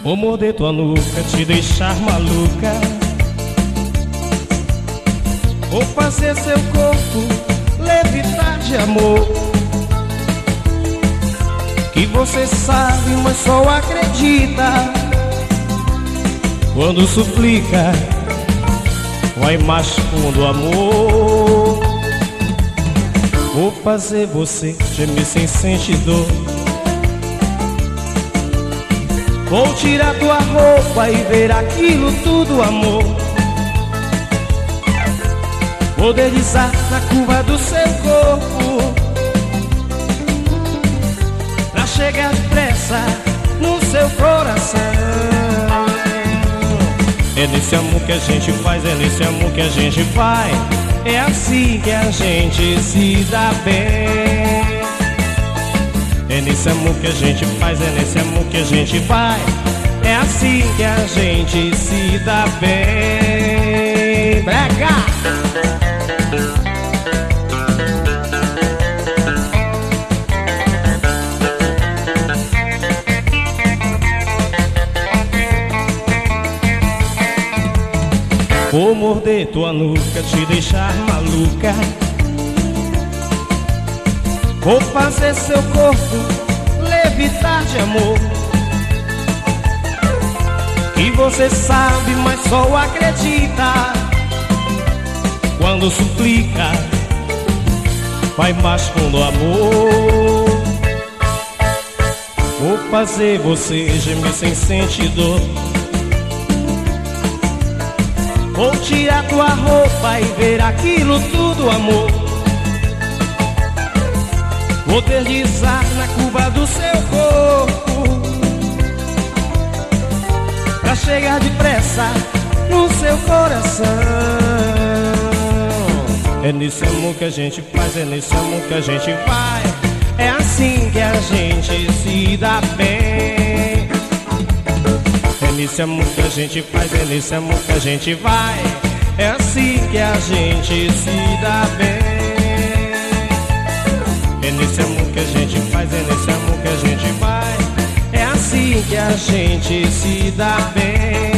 Vou morder tua nuca, te deixar maluca. Vou fazer seu corpo levitar de amor. Que você sabe, mas só acredita quando suplica. Vai mais fundo, amor. Vou fazer você gemer sem sentir dor. Vou tirar tua roupa e ver aquilo tudo, amor. Vou deslizar na curva do seu corpo, pra chegar depressa no seu coração. É nesse amor que a gente faz, é nesse amor que a gente vai. É assim que a gente se dá bem. É nesse amor que a gente faz, é nesse amor que a gente vai. É assim que a gente se dá bem. Brega! Vou morder tua nuca, te deixar maluca. Vou fazer seu corpo levitar de amor. Que você sabe, mas só acredita quando suplica. Vai mais fundo, amor. Vou fazer você gemer sem sentir dor. Vou tirar tua roupa e ver aquilo tudo, amor. Vou deslizar na curva do seu corpo, pra chegar depressa no seu coração. É nesse amor que a gente faz, é nesse amor que a gente vai. É assim que a gente se dá bem. É nesse amor que a gente faz, é nesse amor que a gente vai. É assim que a gente se dá bem. É nesse amor que a gente faz, é nesse amor que a gente vai. É assim que a gente se dá bem.